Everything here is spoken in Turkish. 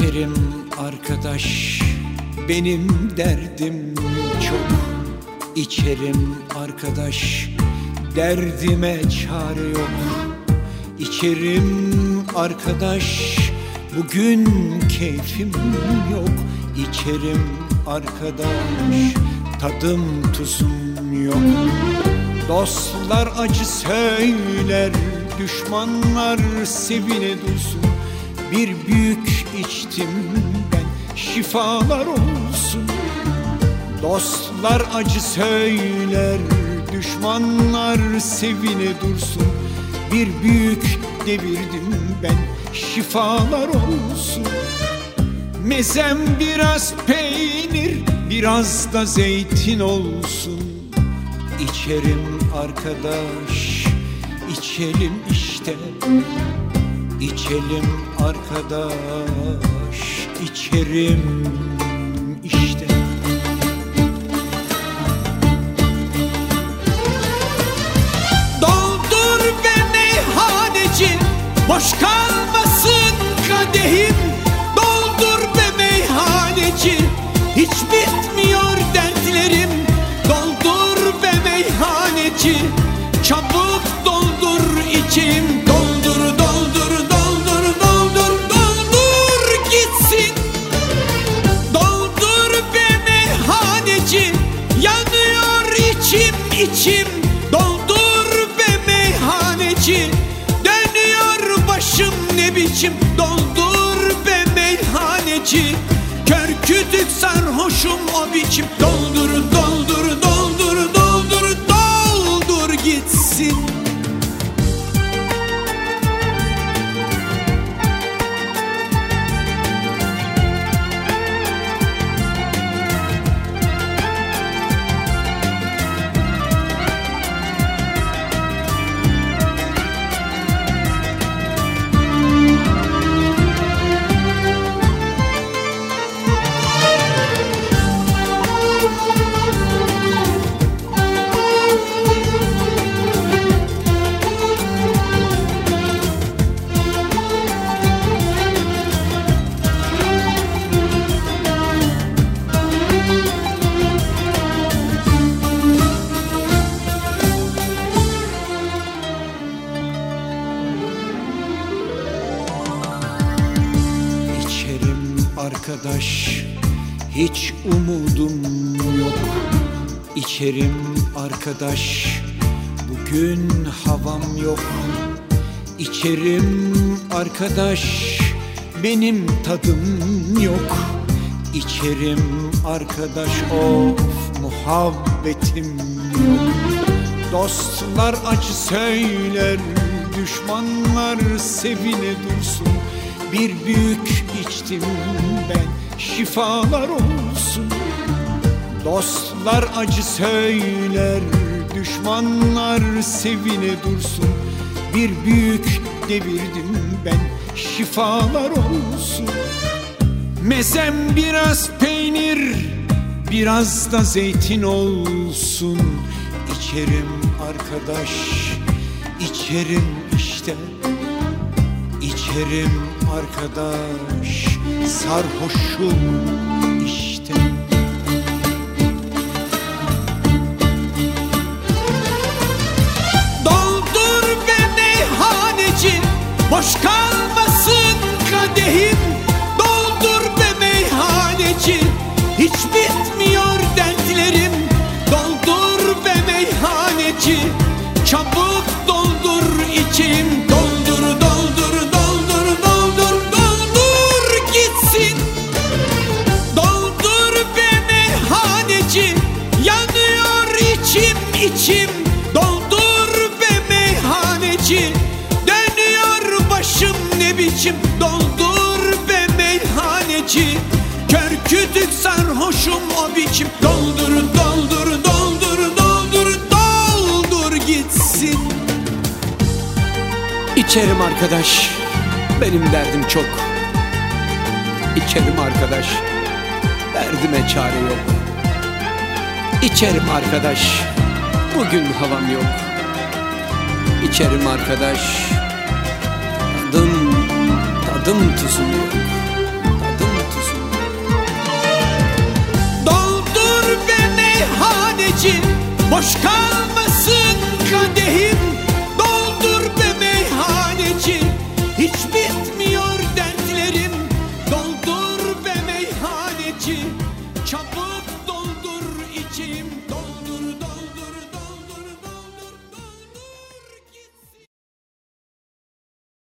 İçerim arkadaş, benim derdim çok. İçerim arkadaş, derdime çare yok. İçerim arkadaş, bugün keyfim yok. İçerim arkadaş, tadım tuzum yok. Dostlar acı söyler, düşmanlar sevine dursun. Bir büyük içtim ben, şifalar olsun. Dostlar acı söyler, düşmanlar sevine dursun. Bir büyük devirdim ben, şifalar olsun. Mezem biraz peynir, biraz da zeytin olsun. İçerim arkadaş, içelim işte. İçelim arkadaş, içerim işte. Doldur be meyhaneci, boş kalmasın kadehim. Doldur be meyhaneci, hiç bitmiyor dertlerim. Doldur be meyhaneci, çabuk doldur içim. Doldur, doldur, doldur, doldur, doldur gitsin. Doldur be meyhaneci, yanıyor içim içim. Doldur be meyhaneci, dönüyor başım ne biçim. Doldur be meyhaneci, kör kütük sarhoşum o biçim. Doldur, doldur, doldur, doldur, doldur gitsin. Arkadaş, hiç umudum yok. İçerim arkadaş, bugün havam yok. İçerim arkadaş, benim tadım yok. İçerim arkadaş, of muhabbetim yok. Dostlar acı söyler, düşmanlar sevine dursun. Bir büyük içtim ben, şifalar olsun. Dostlar acı söyler, düşmanlar sevine dursun. Bir büyük devirdim ben, şifalar olsun. Mezem biraz peynir, biraz da zeytin olsun. İçerim arkadaş, içerim işte. İçerim arkadaş, sarhoşum işte. Doldur be meyhaneci, boş kalmasın kadehim. Doldur be meyhaneci, hiç bitmiyor dertlerim. Doldur be meyhaneci, çabuk doldur içim. Doldur, doldur, doldur, doldur, doldur gitsin. Doldur be meyhaneci, yanıyor içim içim. Doldur be meyhaneci, dönüyor başım ne biçim. Doldur be meyhaneci, kör kütük sarhoşum o biçim. Doldur, doldur, doldur, doldur, doldur gitsin. İçerim arkadaş, benim derdim çok. İçerim arkadaş, derdime çare yok. İçerim arkadaş, bugün havam yok. İçerim arkadaş, tadım tuzum yok. Tadım meyhaneci, boş kalmasın kadehim, doldur be meyhaneci. Hiç bitmiyor dertlerim, doldur be meyhaneci. Çabuk